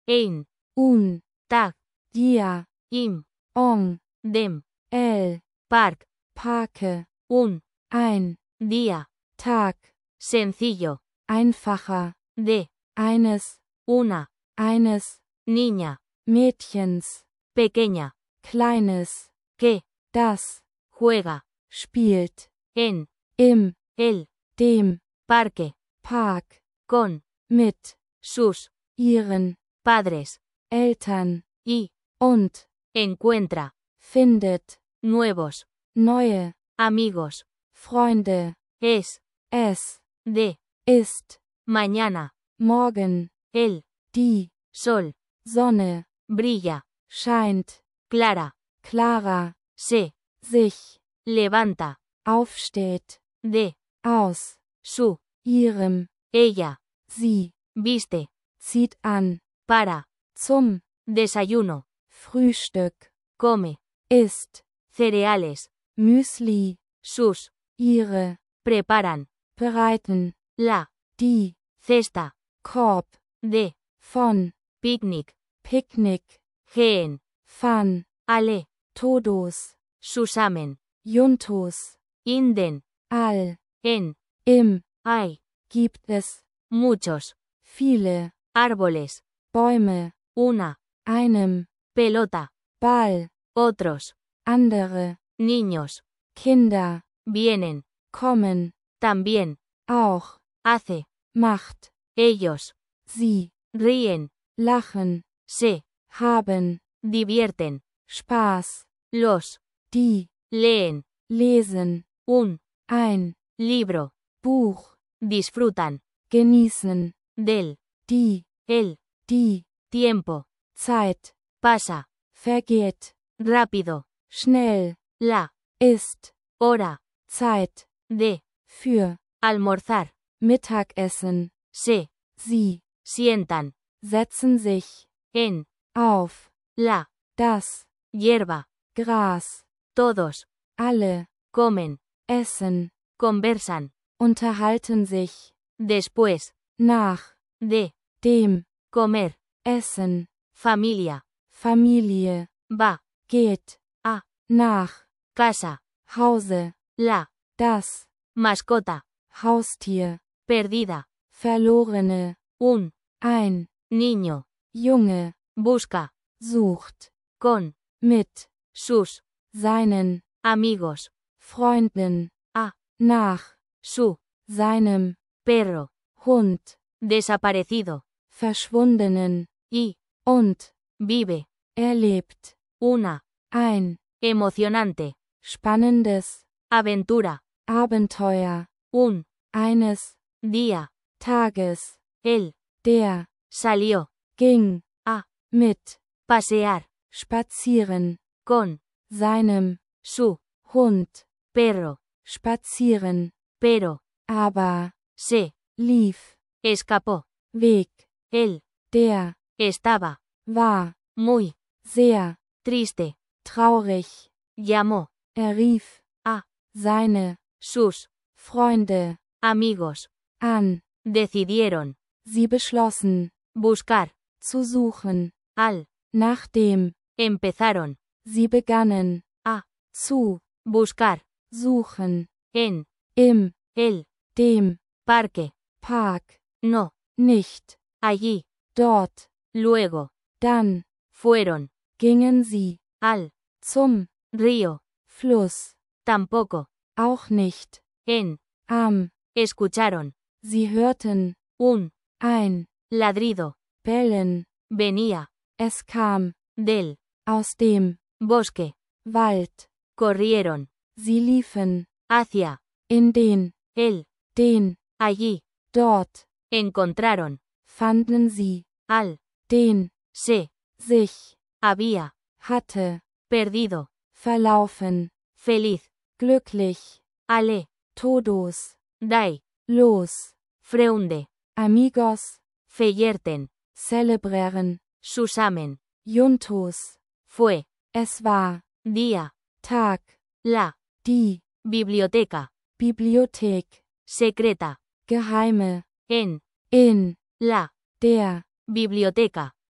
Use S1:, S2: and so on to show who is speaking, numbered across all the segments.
S1: Ein.
S2: Un.
S1: Tag.
S2: Dia.
S1: Im.
S2: Ong.
S1: Dem.
S2: El.
S1: Park.
S2: Parke.
S1: Un.
S2: Ein.
S1: Día.
S2: Tag.
S1: Sencillo.
S2: Einfacher.
S1: De.
S2: Eines.
S1: Una.
S2: Eines.
S1: Niña.
S2: Mädchens.
S1: Pequeña.
S2: Kleines.
S1: Que.
S2: Das.
S1: Juega.
S2: Spielt.
S1: En.
S2: Im.
S1: El.
S2: Dem.
S1: Parque.
S2: Park.
S1: Con.
S2: Mit.
S1: Sus.
S2: Ihren.
S1: Padres.
S2: Eltern.
S1: Y.
S2: Und.
S1: Encuentra.
S2: Findet.
S1: Nuevos.
S2: Neue.
S1: Amigos.
S2: Freunde.
S1: Es.
S2: Es.
S1: De.
S2: Ist.
S1: Mañana.
S2: Morgen.
S1: El.
S2: Die.
S1: Sol.
S2: Sonne.
S1: Brilla.
S2: Scheint.
S1: Clara.
S2: Clara.
S1: Se.
S2: Sich.
S1: Levanta.
S2: Aufsteht.
S1: De.
S2: Aus.
S1: Su.
S2: Ihrem.
S1: Ella.
S2: Sie.
S1: Viste.
S2: Zieht an.
S1: Para.
S2: Zum.
S1: Desayuno.
S2: Frühstück.
S1: Come.
S2: Isst.
S1: Cereales.
S2: Müsli.
S1: Sus.
S2: Ihre.
S1: Preparan.
S2: Bereiten.
S1: La.
S2: Die.
S1: Cesta.
S2: Korb.
S1: De.
S2: Von.
S1: Picnic.
S2: Picknick.
S1: Gehen.
S2: Van.
S1: Ale.
S2: Todos.
S1: Susamen.
S2: Juntos.
S1: Inden.
S2: All.
S1: En.
S2: Im.
S1: Hay.
S2: Gibt es.
S1: Muchos.
S2: Viele.
S1: Árboles.
S2: Bäume.
S1: Una.
S2: Einem.
S1: Pelota.
S2: Ball.
S1: Otros.
S2: Andere.
S1: Niños.
S2: Kinder.
S1: Vienen.
S2: Kommen.
S1: También.
S2: Auch.
S1: Hace.
S2: Macht.
S1: Ellos.
S2: Sie.
S1: Ríen.
S2: Lachen.
S1: Se.
S2: Haben.
S1: Divierten.
S2: Spaß.
S1: Los.
S2: Die.
S1: Leen.
S2: Lesen.
S1: Un.
S2: Ein.
S1: Libro.
S2: Buch.
S1: Disfrutan.
S2: Genießen.
S1: Del.
S2: Die.
S1: El.
S2: Die.
S1: Tiempo.
S2: Zeit.
S1: Pasa.
S2: Vergeht.
S1: Rápido.
S2: Schnell.
S1: La.
S2: Ist.
S1: Hora.
S2: Zeit.
S1: De.
S2: Für.
S1: Almorzar.
S2: Mittagessen.
S1: Se.
S2: Sie.
S1: Sientan.
S2: Setzen sich.
S1: En.
S2: Auf.
S1: La.
S2: Das.
S1: Hierba.
S2: Gras.
S1: Todos.
S2: Alle.
S1: Comen.
S2: Essen.
S1: Conversan.
S2: Unterhalten sich.
S1: Después.
S2: Nach.
S1: De.
S2: Dem.
S1: Comer.
S2: Essen.
S1: Familia.
S2: Familie.
S1: Va.
S2: Geht.
S1: A.
S2: Nach.
S1: Casa.
S2: Hause.
S1: La.
S2: Das.
S1: Mascota.
S2: Haustier.
S1: Perdida.
S2: Verlorene.
S1: Un.
S2: Ein.
S1: Niño.
S2: Junge.
S1: Busca.
S2: Sucht.
S1: Con.
S2: Mit.
S1: Sus.
S2: Seinen.
S1: Amigos.
S2: Freunden.
S1: A.
S2: Nach.
S1: Su.
S2: Seinem.
S1: Perro.
S2: Hund.
S1: Desaparecido.
S2: Verschwundenen.
S1: Y.
S2: Und.
S1: Vive.
S2: Erlebt.
S1: Una.
S2: Ein.
S1: Emocionante.
S2: Spannendes.
S1: Aventura.
S2: Abenteuer.
S1: Un.
S2: Eines.
S1: Día.
S2: Tages.
S1: Él.
S2: Der.
S1: Salió.
S2: Ging.
S1: A.
S2: Mit.
S1: Pasear.
S2: Spazieren.
S1: Con.
S2: Seinem.
S1: Su.
S2: Hund.
S1: Perro.
S2: Spazieren.
S1: Pero.
S2: Aber.
S1: Se.
S2: Lief.
S1: Escapó.
S2: Weg.
S1: Él.
S2: Der.
S1: Estaba.
S2: War.
S1: Muy.
S2: Sehr.
S1: Triste.
S2: Traurig.
S1: Llamó.
S2: Rief.
S1: A.
S2: Seine.
S1: Sus.
S2: Freunde.
S1: Amigos.
S2: An.
S1: Decidieron.
S2: Sie beschlossen.
S1: Buscar.
S2: Zu suchen.
S1: Al.
S2: Nachdem.
S1: Empezaron.
S2: Sie begannen.
S1: A.
S2: Zu.
S1: Buscar.
S2: Suchen.
S1: En.
S2: Im.
S1: El.
S2: Dem.
S1: Parque.
S2: Park.
S1: No.
S2: Nicht.
S1: Allí.
S2: Dort.
S1: Luego.
S2: Dann.
S1: Fueron.
S2: Gingen sie.
S1: Al.
S2: Zum.
S1: Río.
S2: Fluss.
S1: Tampoco.
S2: Auch nicht.
S1: En.
S2: Am.
S1: Escucharon.
S2: Sie hörten.
S1: Un.
S2: Ein.
S1: Ladrido.
S2: Bellen.
S1: Venía.
S2: Es kam.
S1: Del.
S2: Aus dem.
S1: Bosque.
S2: Wald.
S1: Corrieron.
S2: Sie liefen.
S1: Hacia.
S2: In den.
S1: El.
S2: Den.
S1: Allí.
S2: Dort.
S1: Encontraron.
S2: Fanden sie.
S1: Al.
S2: Den.
S1: Se.
S2: Sich.
S1: Había.
S2: Hatte.
S1: Perdido.
S2: Verlaufen.
S1: Feliz.
S2: Glücklich.
S1: Ale.
S2: Todos.
S1: Dai.
S2: Los.
S1: Freunde.
S2: Amigos.
S1: Feierten.
S2: Celebreren.
S1: Susamen.
S2: Juntos.
S1: Fue.
S2: Es war.
S1: Día.
S2: Tag.
S1: La.
S2: Die.
S1: Biblioteca.
S2: Bibliothek.
S1: Secreta.
S2: Geheime.
S1: En.
S2: In.
S1: La.
S2: Der.
S1: Biblioteca.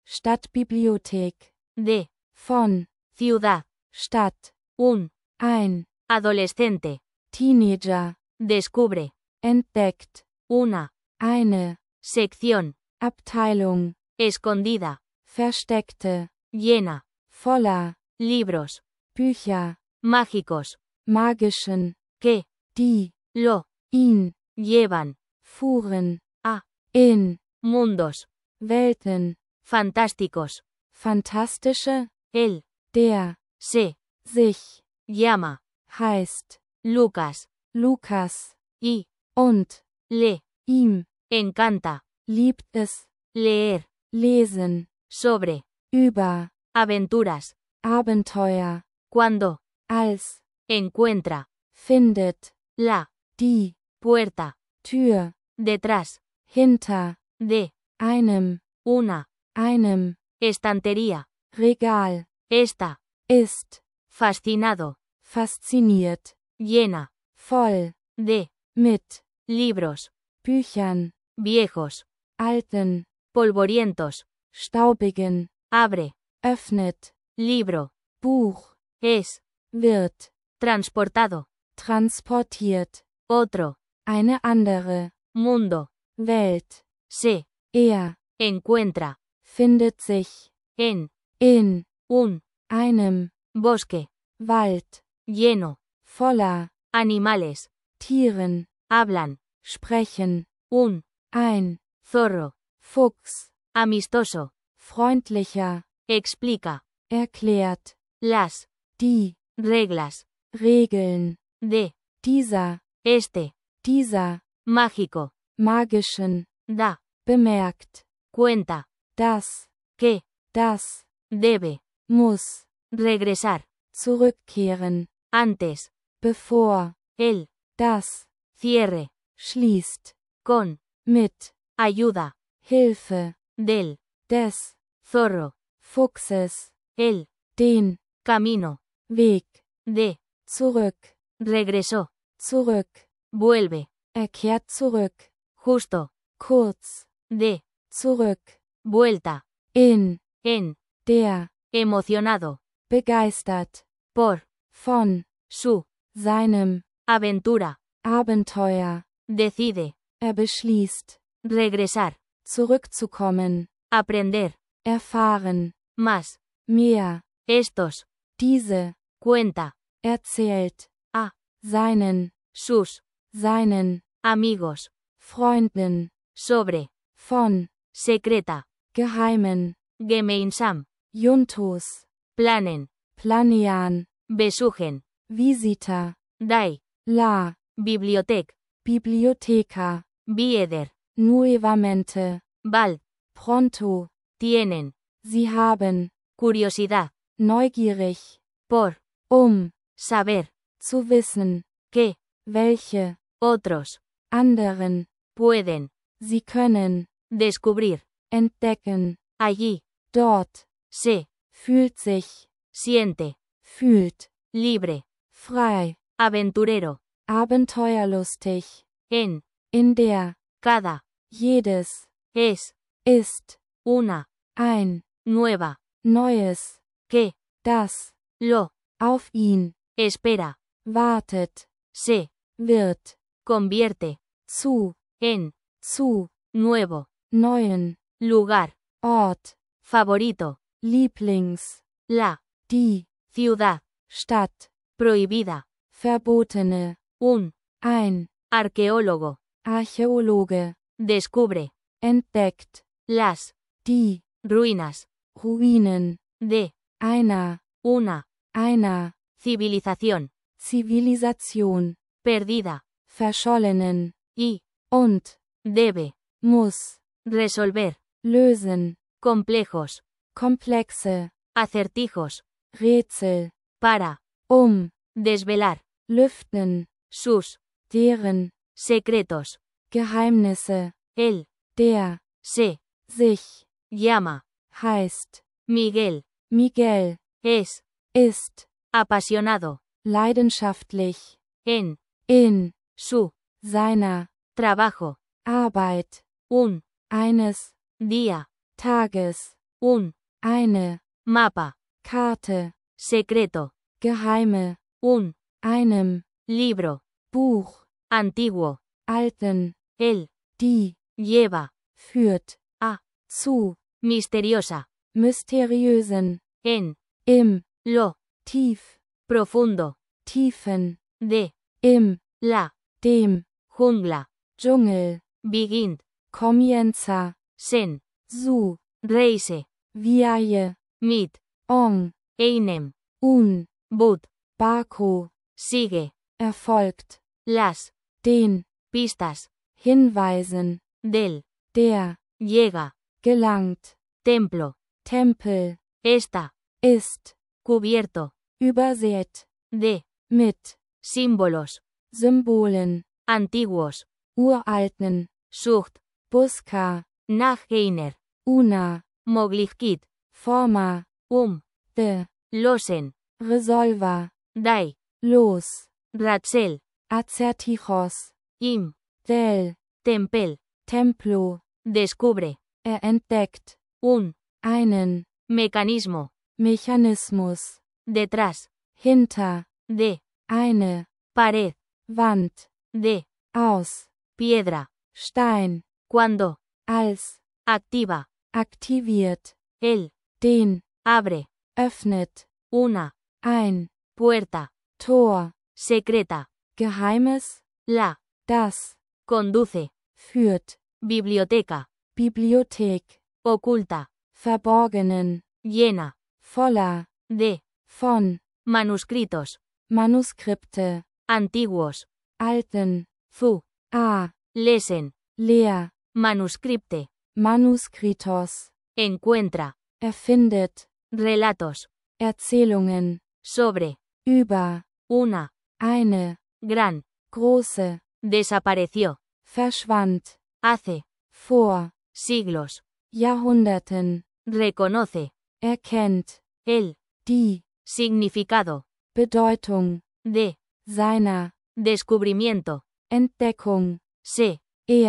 S2: Stadtbibliothek.
S1: De.
S2: Von.
S1: Ciudad.
S2: Stadt.
S1: Un.
S2: Ein.
S1: Adolescente.
S2: Teenager.
S1: Descubre.
S2: Entdeckt.
S1: Una.
S2: Eine.
S1: Sección.
S2: Abteilung.
S1: Escondida.
S2: Versteckte.
S1: Llena.
S2: Voller.
S1: Libros.
S2: Bücher.
S1: Mágicos.
S2: Magischen.
S1: Que.
S2: Die.
S1: Lo.
S2: Ihn.
S1: Llevan.
S2: Fuhren.
S1: A.
S2: In.
S1: Mundos.
S2: Welten.
S1: Fantásticos.
S2: Fantastische.
S1: Él.
S2: Der.
S1: Se.
S2: Sich.
S1: Llama.
S2: Heißt.
S1: Lucas.
S2: Lukas.
S1: Y.
S2: Und.
S1: Le.
S2: Ihm.
S1: Encanta.
S2: Liebt es.
S1: Leer.
S2: Lesen.
S1: Sobre.
S2: Über.
S1: Aventuras.
S2: Abenteuer.
S1: Cuando.
S2: Als.
S1: Encuentra.
S2: Findet.
S1: La.
S2: Die.
S1: Puerta.
S2: Tür.
S1: Detrás.
S2: Hinter.
S1: De.
S2: Einem.
S1: Una.
S2: Einem.
S1: Estantería.
S2: Regal.
S1: Esta.
S2: Ist.
S1: Fascinado.
S2: Fasziniert.
S1: Llena.
S2: Voll.
S1: De.
S2: Mit.
S1: Libros.
S2: Büchern.
S1: Viejos.
S2: Alten.
S1: Polvorientos.
S2: Staubigen.
S1: Abre.
S2: Öffnet.
S1: Libro.
S2: Buch.
S1: Es.
S2: Wird.
S1: Transportado.
S2: Transportiert.
S1: Otro.
S2: Eine andere.
S1: Mundo.
S2: Welt.
S1: Se.
S2: Er.
S1: Encuentra.
S2: Findet sich.
S1: En.
S2: In.
S1: Un.
S2: Einem.
S1: Bosque.
S2: Wald.
S1: Lleno.
S2: Voller.
S1: Animales.
S2: Tieren.
S1: Hablan.
S2: Sprechen.
S1: Un.
S2: Ein.
S1: Zorro.
S2: Fuchs.
S1: Amistoso.
S2: Freundlicher.
S1: Explica.
S2: Erklärt.
S1: Las.
S2: Die.
S1: Reglas.
S2: Regeln.
S1: De.
S2: Dieser.
S1: Este.
S2: Dieser.
S1: Mágico.
S2: Magischen.
S1: Da.
S2: Bemerkt.
S1: Cuenta.
S2: Das.
S1: Que.
S2: Das.
S1: Debe.
S2: Muss.
S1: Regresar.
S2: Zurückkehren.
S1: Antes.
S2: Bevor.
S1: El.
S2: Das.
S1: Cierre.
S2: Schließt.
S1: Con.
S2: Mit.
S1: Ayuda.
S2: Hilfe.
S1: Del.
S2: Des.
S1: Zorro.
S2: Fuchses.
S1: El.
S2: Den.
S1: Camino.
S2: Weg.
S1: De.
S2: Zurück.
S1: Regresó.
S2: Zurück.
S1: Vuelve.
S2: Kehrt zurück.
S1: Justo.
S2: Kurz.
S1: De.
S2: Zurück.
S1: Vuelta.
S2: In.
S1: En.
S2: Der.
S1: Emocionado.
S2: Begeistert.
S1: Por.
S2: Von.
S1: Su.
S2: Seinem.
S1: Aventura.
S2: Abenteuer.
S1: Decide.
S2: Beschließt.
S1: Regresar.
S2: Zurückzukommen.
S1: Aprender.
S2: Erfahren.
S1: Más.
S2: Mehr.
S1: Estos.
S2: Diese.
S1: Cuenta.
S2: Erzählt.
S1: A.
S2: Seinen.
S1: Sus.
S2: Seinen.
S1: Amigos.
S2: Freunden.
S1: Sobre.
S2: Von.
S1: Secreta.
S2: Geheimen.
S1: Gemeinsam.
S2: Juntos.
S1: Planen.
S2: Planian.
S1: Besuchen.
S2: Visita.
S1: Dai.
S2: La.
S1: Bibliothek.
S2: Bibliotheca.
S1: Bieder.
S2: Nuevamente.
S1: Bald.
S2: Pronto.
S1: Tienen.
S2: Sie haben.
S1: Curiosidad.
S2: Neugierig.
S1: Por. Saber.
S2: Zu wissen.
S1: Que.
S2: Welche.
S1: Otros.
S2: Anderen.
S1: Pueden.
S2: Sie können.
S1: Descubrir.
S2: Entdecken.
S1: Allí.
S2: Dort.
S1: Se.
S2: Fühlt sich.
S1: Siente.
S2: Fühlt.
S1: Libre.
S2: Frei.
S1: Aventurero.
S2: Abenteuerlustig.
S1: En.
S2: In der.
S1: Cada.
S2: Jedes.
S1: Es.
S2: Ist.
S1: Una.
S2: Ein.
S1: Nueva.
S2: Neues.
S1: Que.
S2: Das.
S1: Lo.
S2: Auf ihn.
S1: Espera.
S2: Wartet.
S1: Se.
S2: Wird.
S1: Convierte.
S2: Zu.
S1: En.
S2: Zu.
S1: Nuevo.
S2: Neuen.
S1: Lugar.
S2: Ort.
S1: Favorito.
S2: Lieblings.
S1: La.
S2: Die.
S1: Ciudad.
S2: Stadt.
S1: Prohibida.
S2: Verbotene.
S1: Un.
S2: Ein.
S1: Arqueólogo.
S2: Archäologe.
S1: Descubre.
S2: Entdeckt.
S1: Las.
S2: Die.
S1: Ruinas.
S2: Ruinen.
S1: De.
S2: Einer.
S1: Una. Civilización.
S2: Zivilisation.
S1: Perdida.
S2: Verschollenen.
S1: Y.
S2: Und.
S1: Debe.
S2: Muss.
S1: Resolver.
S2: Lösen.
S1: Complejos.
S2: Komplexe.
S1: Acertijos.
S2: Rätsel.
S1: Para. Desvelar.
S2: Lüften.
S1: Sus.
S2: Deren.
S1: Secretos.
S2: Geheimnisse.
S1: Él.
S2: Der.
S1: Se.
S2: Sich.
S1: Llama.
S2: Heißt.
S1: Miguel.
S2: Miguel.
S1: Es.
S2: Ist.
S1: Apasionado.
S2: Leidenschaftlich.
S1: En.
S2: In.
S1: Su.
S2: Seiner.
S1: Trabajo.
S2: Arbeit.
S1: Un.
S2: Eines.
S1: Día.
S2: Tages.
S1: un
S2: eine,
S1: mapa
S2: Karte,
S1: secreto,
S2: geheime,
S1: un
S2: einem,
S1: libro
S2: Buch,
S1: antiguo,
S2: alten,
S1: el
S2: die,
S1: lleva
S2: führt,
S1: a
S2: zu,
S1: misteriosa,
S2: mysteriösen,
S1: en
S2: im,
S1: lo
S2: tief,
S1: profundo
S2: tiefen,
S1: de
S2: im,
S1: la
S2: dem,
S1: jungla,
S2: Dschungel,
S1: beginnt,
S2: comienza,
S1: sen,
S2: zu,
S1: reise,
S2: viaje,
S1: mit,
S2: on,
S1: einem,
S2: un,
S1: but,
S2: Baku,
S1: sigue,
S2: erfolgt,
S1: las
S2: den,
S1: pistas
S2: Hinweisen,
S1: del
S2: der,
S1: llega,
S2: gelangt,
S1: templo,
S2: Tempel,
S1: está
S2: ist,
S1: cubierto
S2: übersät,
S1: de
S2: mit,
S1: símbolos
S2: Symbolen,
S1: antiguos,
S2: uralten,
S1: Sucht,
S2: Buska,
S1: nach einer,
S2: una,
S1: Möglichkeit,
S2: forma, de,
S1: losen,
S2: Resolver,
S1: dai,
S2: los,
S1: Ratzel,
S2: acertijos,
S1: im,
S2: del,
S1: tempel,
S2: Templo,
S1: descubre,
S2: entdeckt, einen,
S1: mecanismo,
S2: Mechanismus,
S1: detrás,
S2: hinter,
S1: de,
S2: eine,
S1: pared,
S2: Wand,
S1: de,
S2: aus,
S1: piedra,
S2: Stein,
S1: cuando,
S2: als,
S1: activa,
S2: aktiviert,
S1: el,
S2: den,
S1: abre,
S2: öffnet,
S1: una,
S2: ein,
S1: puerta,
S2: Tor,
S1: secreta,
S2: Geheimes,
S1: la,
S2: das,
S1: conduce,
S2: führt,
S1: biblioteca,
S2: Bibliothek,
S1: oculta,
S2: verborgenen,
S1: llena,
S2: voller,
S1: de,
S2: von,
S1: manuscritos,
S2: Manuskripte,
S1: antiguos,
S2: alten,
S1: zu,
S2: a,
S1: lesen,
S2: leer,
S1: manuscripte,
S2: Manuscritos,
S1: encuentra,
S2: erfindet,
S1: relatos,
S2: Erzählungen,
S1: sobre,
S2: über,
S1: una,
S2: eine,
S1: gran,
S2: große,
S1: desapareció,
S2: verschwand,
S1: hace,
S2: vor,
S1: siglos,
S2: Jahrhunderten,
S1: reconoce,
S2: erkennt,
S1: el,
S2: die,
S1: significado,
S2: Bedeutung,
S1: de,
S2: seiner,
S1: descubrimiento,
S2: Entdeckung,
S1: se,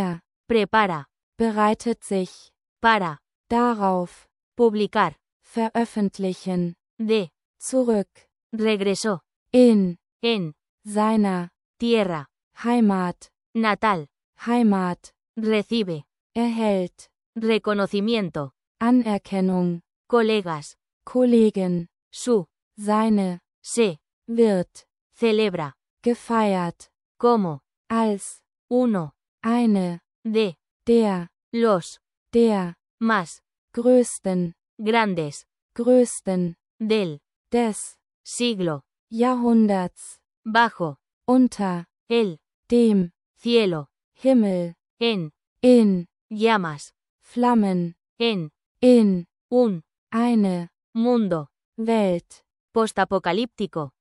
S2: prepara, bereitet sich,
S1: para,
S2: darauf,
S1: publicar,
S2: veröffentlichen,
S1: de,
S2: zurück,
S1: regresó,
S2: in,
S1: en,
S2: seiner,
S1: tierra,
S2: Heimat,
S1: natal,
S2: Heimat,
S1: recibe,
S2: erhält,
S1: reconocimiento,
S2: Anerkennung,
S1: colegas,
S2: Kollegen,
S1: su,
S2: seine,
S1: se,
S2: wird,
S1: celebra,
S2: gefeiert,
S1: como,
S2: als,
S1: uno,
S2: eine,
S1: de,
S2: der,
S1: los,
S2: der,
S1: más,
S2: größten,
S1: grandes,
S2: größten,
S1: del,
S2: des,
S1: siglo,
S2: Jahrhunderts,
S1: bajo,
S2: unter,
S1: el,
S2: dem,
S1: cielo,
S2: Himmel,
S1: en,
S2: in,
S1: llamas,
S2: Flammen,
S1: en,
S2: in,
S1: un,
S2: eine,
S1: mundo,
S2: Welt,
S1: postapocalíptico,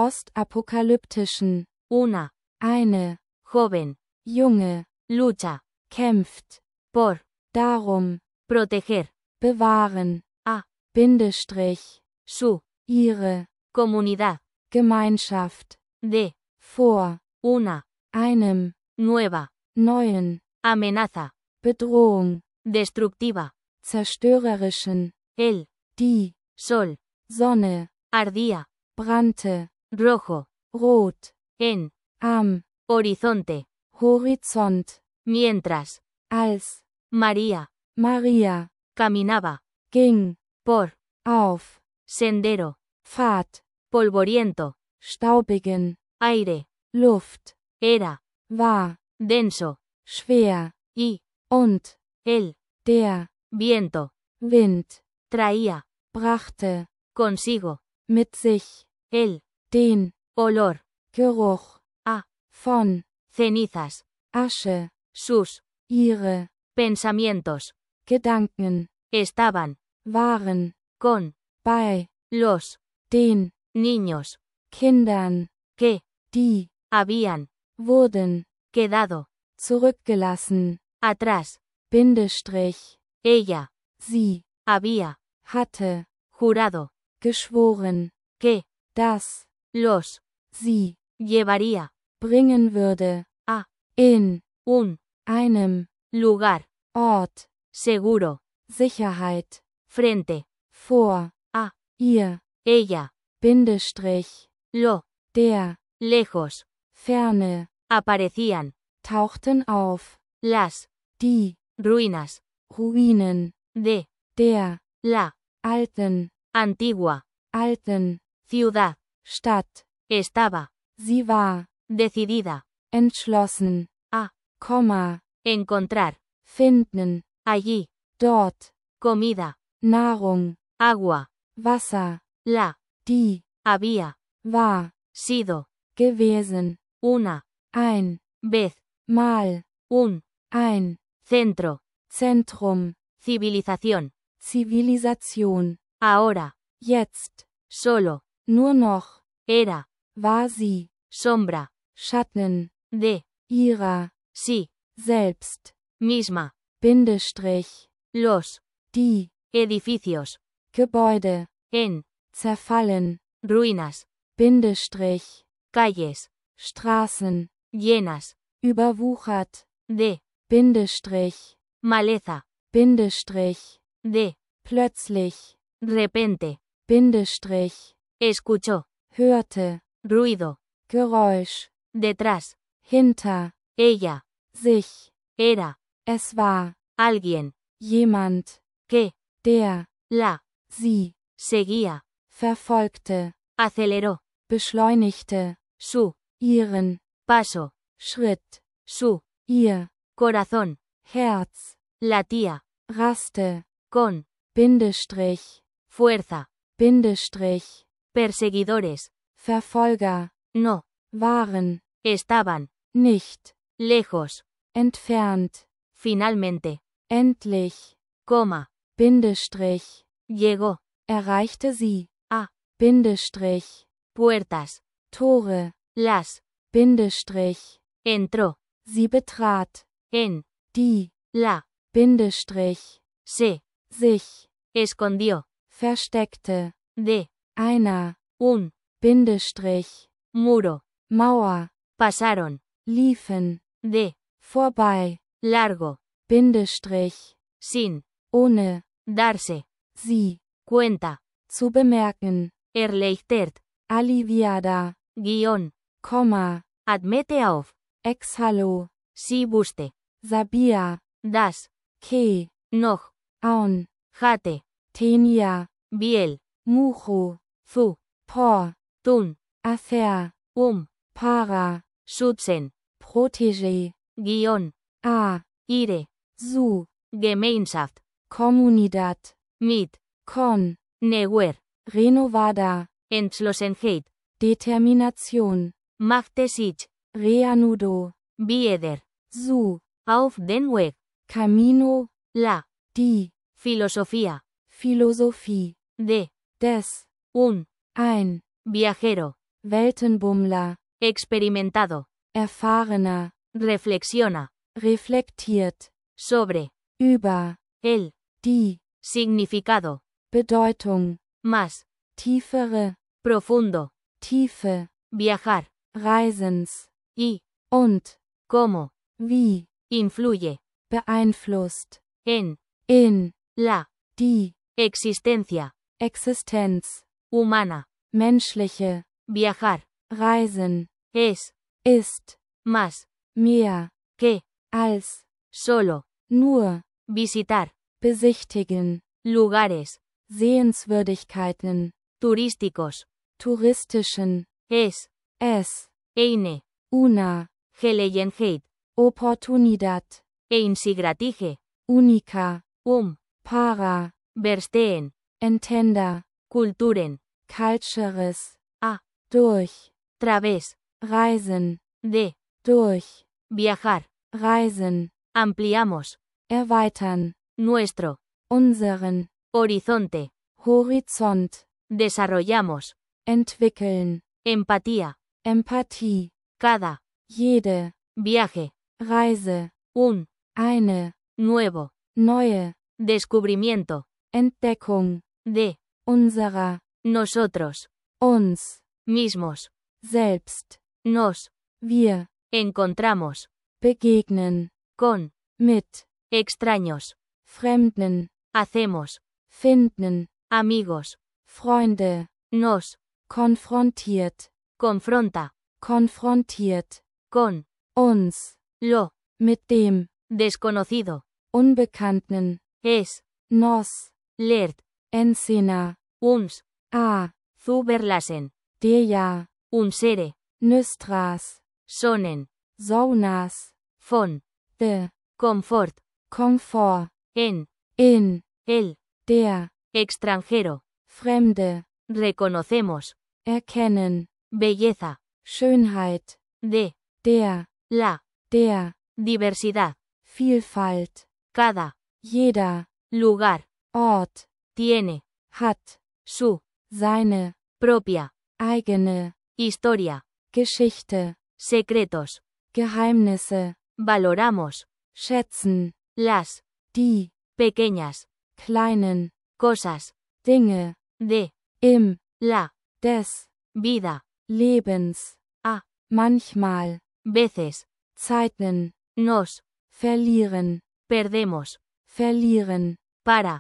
S2: postapokalyptischen,
S1: una,
S2: eine,
S1: joven,
S2: junge,
S1: lucha,
S2: kämpft,
S1: por,
S2: darum,
S1: proteger,
S2: bewahren,
S1: a,
S2: Bindestrich,
S1: su,
S2: ihre,
S1: comunidad,
S2: Gemeinschaft,
S1: de,
S2: vor,
S1: una,
S2: einem,
S1: nueva,
S2: neuen,
S1: amenaza,
S2: Bedrohung,
S1: destructiva,
S2: zerstörerischen,
S1: el,
S2: die,
S1: sol,
S2: Sonne,
S1: ardía,
S2: brannte,
S1: rojo,
S2: rot,
S1: en,
S2: am,
S1: horizonte,
S2: Horizont,
S1: mientras,
S2: als,
S1: María,
S2: Maria,
S1: caminaba,
S2: ging,
S1: por,
S2: auf,
S1: sendero,
S2: Pfad,
S1: polvoriento,
S2: staubigen,
S1: aire,
S2: Luft,
S1: era,
S2: war,
S1: denso,
S2: schwer,
S1: y,
S2: und,
S1: el,
S2: der,
S1: viento,
S2: Wind,
S1: traía,
S2: brachte,
S1: consigo,
S2: mit sich,
S1: el,
S2: den,
S1: olor,
S2: Geruch,
S1: a,
S2: von,
S1: cenizas,
S2: Asche,
S1: sus,
S2: ihre,
S1: pensamientos,
S2: Gedanken,
S1: estaban,
S2: waren,
S1: con,
S2: bei,
S1: los,
S2: den,
S1: niños,
S2: Kindern,
S1: que,
S2: die,
S1: habían,
S2: wurden,
S1: quedado,
S2: zurückgelassen,
S1: atrás,
S2: Bindestrich,
S1: ella,
S2: sie,
S1: había,
S2: hatte,
S1: jurado,
S2: geschworen,
S1: que,
S2: dass,
S1: los,
S2: sie,
S1: llevaría,
S2: bringen würde,
S1: a,
S2: in,
S1: un,
S2: einem,
S1: lugar,
S2: Ort,
S1: seguro,
S2: Sicherheit,
S1: frente,
S2: vor,
S1: a,
S2: ihr,
S1: ella,
S2: Bindestrich,
S1: lo,
S2: der,
S1: lejos,
S2: ferne,
S1: aparecían,
S2: tauchten auf,
S1: las,
S2: die,
S1: ruinas,
S2: Ruinen,
S1: de,
S2: der,
S1: la,
S2: alten,
S1: antigua,
S2: alten,
S1: ciudad,
S2: Stadt,
S1: estaba,
S2: sie war,
S1: decidida,
S2: entschlossen,
S1: a,
S2: Komma,
S1: encontrar,
S2: finden,
S1: allí,
S2: dort,
S1: comida,
S2: Nahrung,
S1: agua,
S2: Wasser,
S1: la,
S2: die,
S1: había,
S2: war,
S1: sido,
S2: gewesen,
S1: una,
S2: ein,
S1: vez,
S2: mal,
S1: un,
S2: ein,
S1: centro,
S2: Zentrum,
S1: civilización,
S2: Zivilisation,
S1: ahora,
S2: jetzt,
S1: solo,
S2: nur noch,
S1: era,
S2: war sie,
S1: sombra,
S2: Schatten,
S1: de,
S2: ihrer,
S1: sí,
S2: selbst,
S1: misma,
S2: Bindestrich,
S1: los,
S2: die,
S1: edificios,
S2: Gebäude,
S1: en,
S2: zerfallen,
S1: ruinas,
S2: Bindestrich,
S1: calles,
S2: Straßen,
S1: llenas,
S2: überwuchert,
S1: de,
S2: Bindestrich,
S1: maleza,
S2: Bindestrich,
S1: de,
S2: plötzlich,
S1: repente,
S2: Bindestrich,
S1: escuchó,
S2: hörte,
S1: ruido,
S2: Geräusch,
S1: detrás,
S2: hinter,
S1: ella,
S2: sich,
S1: era,
S2: es war,
S1: alguien,
S2: jemand,
S1: que,
S2: der,
S1: la,
S2: sie,
S1: seguía,
S2: verfolgte,
S1: aceleró,
S2: beschleunigte,
S1: su,
S2: ihren,
S1: paso,
S2: Schritt,
S1: su,
S2: ihr,
S1: corazón,
S2: Herz,
S1: latía,
S2: raste,
S1: con,
S2: Bindestrich,
S1: fuerza,
S2: Bindestrich,
S1: perseguidores,
S2: Verfolger,
S1: no,
S2: waren,
S1: estaban,
S2: nicht,
S1: lejos,
S2: entfernt,
S1: finalmente,
S2: endlich,
S1: coma,
S2: Bindestrich,
S1: llegó,
S2: erreichte sie,
S1: a,
S2: Bindestrich,
S1: puertas,
S2: Tore,
S1: las,
S2: Bindestrich,
S1: entró,
S2: sie betrat,
S1: en,
S2: die,
S1: la,
S2: Bindestrich,
S1: se,
S2: sich,
S1: escondió,
S2: versteckte,
S1: de,
S2: einer,
S1: un,
S2: Bindestrich,
S1: muro,
S2: Mauer,
S1: pasaron,
S2: liefen,
S1: de,
S2: vorbei,
S1: largo,
S2: Bindestrich,
S1: sin,
S2: ohne,
S1: darse,
S2: sie,
S1: cuenta,
S2: zu bemerken,
S1: erleichtert,
S2: aliviada,
S1: guión,
S2: Komma,
S1: admete auf,
S2: exhalo,
S1: si buste,
S2: sabia,
S1: das,
S2: que,
S1: noch,
S2: aun,
S1: jate,
S2: tenia,
S1: biel,
S2: mucho,
S1: zu,
S2: por,
S1: tun,
S2: afer, para,
S1: schützen,
S2: protégé,
S1: guión,
S2: a,
S1: ire,
S2: zu,
S1: Gemeinschaft,
S2: Comunidad,
S1: mit,
S2: con,
S1: neuer,
S2: renovada,
S1: Entschlossenheit,
S2: Determination,
S1: machte sich,
S2: reanudo,
S1: wieder,
S2: zu,
S1: auf den Weg,
S2: Camino,
S1: la,
S2: die,
S1: filosofía,
S2: Philosophie,
S1: de,
S2: des,
S1: un,
S2: ein,
S1: viajero,
S2: Weltenbummler,
S1: experimentado,
S2: erfahrener,
S1: reflexiona,
S2: reflektiert,
S1: sobre,
S2: über,
S1: el,
S2: die,
S1: significado,
S2: Bedeutung,
S1: más,
S2: tiefere,
S1: profundo,
S2: Tiefe,
S1: viajar,
S2: Reisens,
S1: y,
S2: und,
S1: cómo,
S2: wie,
S1: influye,
S2: beeinflusst,
S1: en,
S2: in,
S1: la,
S2: die,
S1: existencia,
S2: Existenz,
S1: humana,
S2: menschliche,
S1: viajar,
S2: Reisen,
S1: es,
S2: ist,
S1: más,
S2: mehr,
S1: que,
S2: als,
S1: solo,
S2: nur,
S1: visitar,
S2: besichtigen,
S1: lugares,
S2: Sehenswürdigkeiten,
S1: turísticos,
S2: touristischen,
S1: es, eine,
S2: una,
S1: Gelegenheit,
S2: Oportunidad,
S1: einzigartige,
S2: única, para,
S1: verstehen,
S2: entender,
S1: Kulturen,
S2: cultures,
S1: a,
S2: durch,
S1: través,
S2: reisen,
S1: de,
S2: durch,
S1: viajar,
S2: reisen,
S1: ampliamos,
S2: erweitern,
S1: nuestro,
S2: unseren,
S1: horizonte,
S2: Horizont,
S1: desarrollamos,
S2: entwickeln,
S1: empatía,
S2: Empathie,
S1: cada,
S2: jede,
S1: viaje,
S2: Reise, eine,
S1: nuevo,
S2: neue,
S1: descubrimiento,
S2: Entdeckung,
S1: de,
S2: unserer,
S1: nosotros,
S2: uns,
S1: mismos,
S2: selbst,
S1: nos,
S2: wir,
S1: encontramos,
S2: begegnen,
S1: con,
S2: mit,
S1: extraños,
S2: Fremden,
S1: hacemos,
S2: finden,
S1: amigos,
S2: Freunde,
S1: nos,
S2: konfrontiert,
S1: confronta,
S2: konfrontiert,
S1: con,
S2: uns,
S1: lo,
S2: mit dem,
S1: desconocido,
S2: Unbekannten,
S1: es,
S2: nos,
S1: lert,
S2: Ensena,
S1: uns,
S2: a,
S1: zu verlassen,
S2: deja,
S1: unsere,
S2: nystras,
S1: sonen,
S2: zonas,
S1: von,
S2: the,
S1: confort,
S2: Komfort,
S1: en,
S2: in,
S1: el,
S2: der,
S1: extranjero,
S2: Fremde,
S1: reconocemos,
S2: erkennen,
S1: belleza,
S2: Schönheit,
S1: de,
S2: der,
S1: la,
S2: der,
S1: diversidad,
S2: Vielfalt,
S1: cada,
S2: jeder,
S1: lugar,
S2: Ort,
S1: tiene,
S2: hat,
S1: su,
S2: seine,
S1: propia,
S2: eigene,
S1: historia,
S2: Geschichte,
S1: secretos,
S2: Geheimnisse,
S1: valoramos,
S2: schätzen,
S1: las,
S2: die,
S1: pequeñas,
S2: kleinen,
S1: cosas,
S2: Dinge,
S1: de,
S2: im,
S1: la,
S2: des,
S1: vida,
S2: Lebens,
S1: a,
S2: manchmal,
S1: veces,
S2: Zeiten,
S1: nos,
S2: verlieren,
S1: perdemos,
S2: verlieren,
S1: para,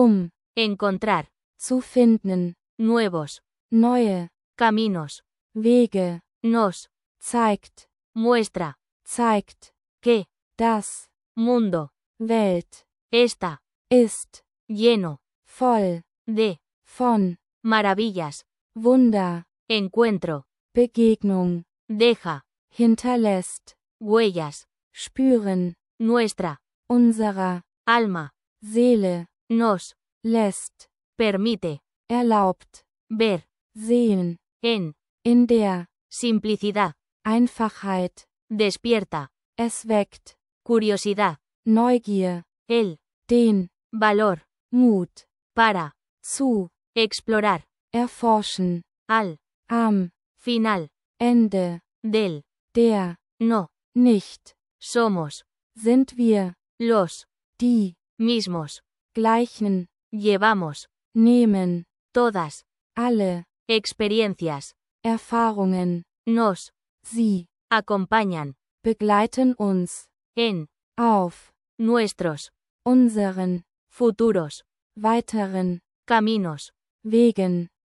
S1: encontrar,
S2: zu finden,
S1: nuevos,
S2: neue,
S1: caminos,
S2: Wege,
S1: nos,
S2: zeigt,
S1: muestra,
S2: zeigt,
S1: que,
S2: das,
S1: mundo,
S2: Welt,
S1: está,
S2: ist,
S1: lleno,
S2: voll,
S1: de,
S2: von,
S1: maravillas,
S2: Wunder,
S1: encuentro,
S2: Begegnung,
S1: deja,
S2: hinterlässt,
S1: huellas,
S2: spüren,
S1: nuestra,
S2: unserer,
S1: alma,
S2: Seele,
S1: nos,
S2: lässt,
S1: permite,
S2: erlaubt,
S1: ver,
S2: sehen,
S1: in
S2: der,
S1: simplicidad,
S2: Einfachheit,
S1: despierta,
S2: es weckt,
S1: curiosidad,
S2: Neugier,
S1: el,
S2: den,
S1: valor,
S2: Mut,
S1: para,
S2: zu,
S1: explorar,
S2: erforschen,
S1: al,
S2: am,
S1: final,
S2: Ende,
S1: del,
S2: der,
S1: no,
S2: nicht,
S1: somos,
S2: sind wir,
S1: los,
S2: die,
S1: mismos,
S2: gleichen,
S1: llevamos,
S2: nehmen,
S1: todas,
S2: alle,
S1: experiencias,
S2: Erfahrungen,
S1: nos,
S2: sie,
S1: acompañan,
S2: begleiten uns,
S1: en,
S2: auf,
S1: nuestros,
S2: unseren,
S1: futuros,
S2: weiteren,
S1: caminos,
S2: Wegen,